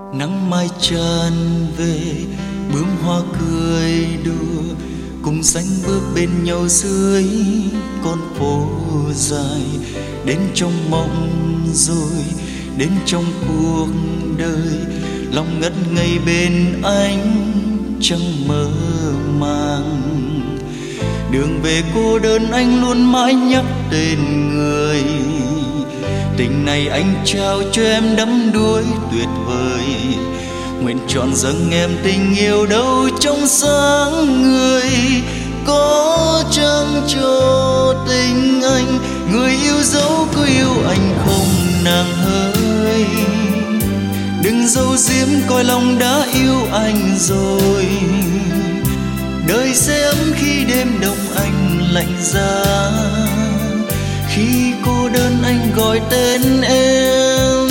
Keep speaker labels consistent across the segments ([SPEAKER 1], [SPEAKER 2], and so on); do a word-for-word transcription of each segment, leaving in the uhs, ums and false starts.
[SPEAKER 1] Nắng mai tràn về, bướm hoa cười đùa, cùng xanh bước bên nhau dưới con phố dài. Đến trong mộng rồi, đến trong cuộc đời, lòng ngất ngây bên anh chẳng mơ màng. Đường về cô đơn anh luôn mãi nhắc tên người, tình này anh trao cho em đắm đuối tuyệt vời. Nguyện trọn dâng em tình yêu đâu trong sáng người, có chăng cho tình anh người yêu dấu có yêu anh không nàng ơi. Đừng giấu giếm coi lòng đã yêu anh rồi, đời sẽ ấm khi đêm đông anh lạnh giá. Khi cô đơn anh gọi tên em,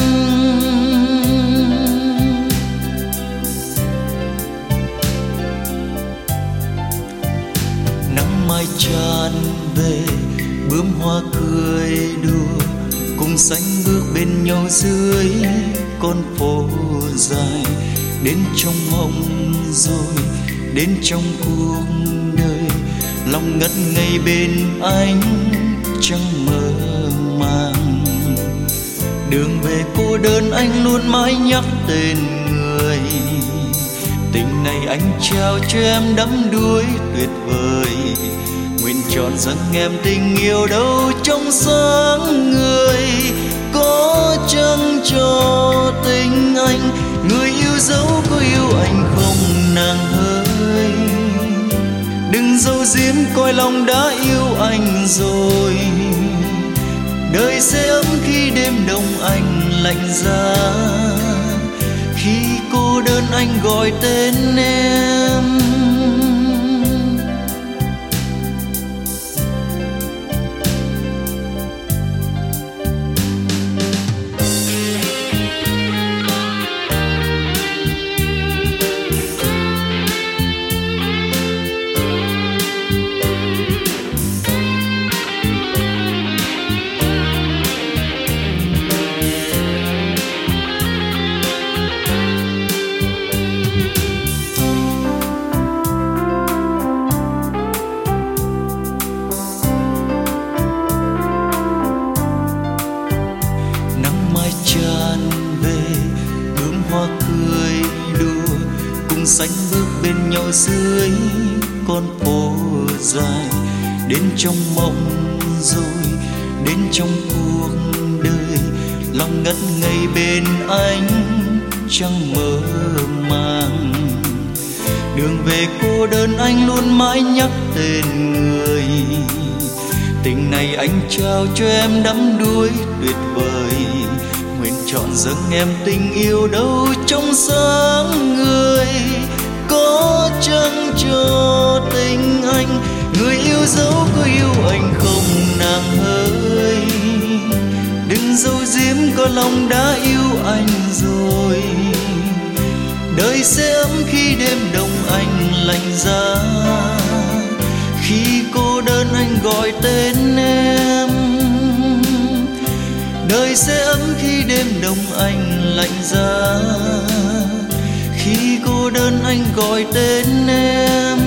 [SPEAKER 1] nắng mai tràn về, bướm hoa cười đùa, cùng xanh bước bên nhau dưới con phố dài. Đến trong mộng rồi, đến trong cuộc đời, lòng ngất ngây bên anh chẳng mơ màng. Đường về cô đơn anh luôn mãi nhắc tên người, tình này anh trao cho em đắm đuối tuyệt vời. Nguyện trọn dâng em tình yêu đâu trong sáng người, có chăng cho tình anh người yêu dấu có yêu anh không nàng ơi. Đừng giấu giếm coi lòng đã yêu anh rồi, đời sẽ ấm khi đêm đông anh lạnh giá. Khi cô đơn anh gọi tên em, tràn về, bướm hoa cười đùa, cùng xanh bước bên nhau dưới con phố dài. Đến trong mộng rồi, đến trong cuộc đời, lòng ngất ngây bên anh chẳng mơ màng. Đường về cô đơn anh luôn mãi nhắc tên người, tình này anh trao cho em đắm đuối tuyệt vời. Nguyện trọn dâng em tình yêu đâu trong sáng người, có chăng cho tình anh người yêu dấu có yêu anh không nàng ơi. Đừng giấu giếm có lòng đã yêu anh rồi, đời sẽ ấm khi đêm đông anh lạnh giá. Khi cô đơn anh gọi tên em, đời sẽ ấm khi đêm đông anh lạnh giá. Khi cô đơn anh gọi tên em,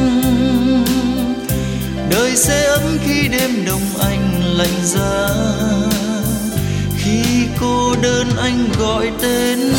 [SPEAKER 1] đời sẽ ấm khi đêm đông anh lạnh giá. Khi cô đơn anh gọi tên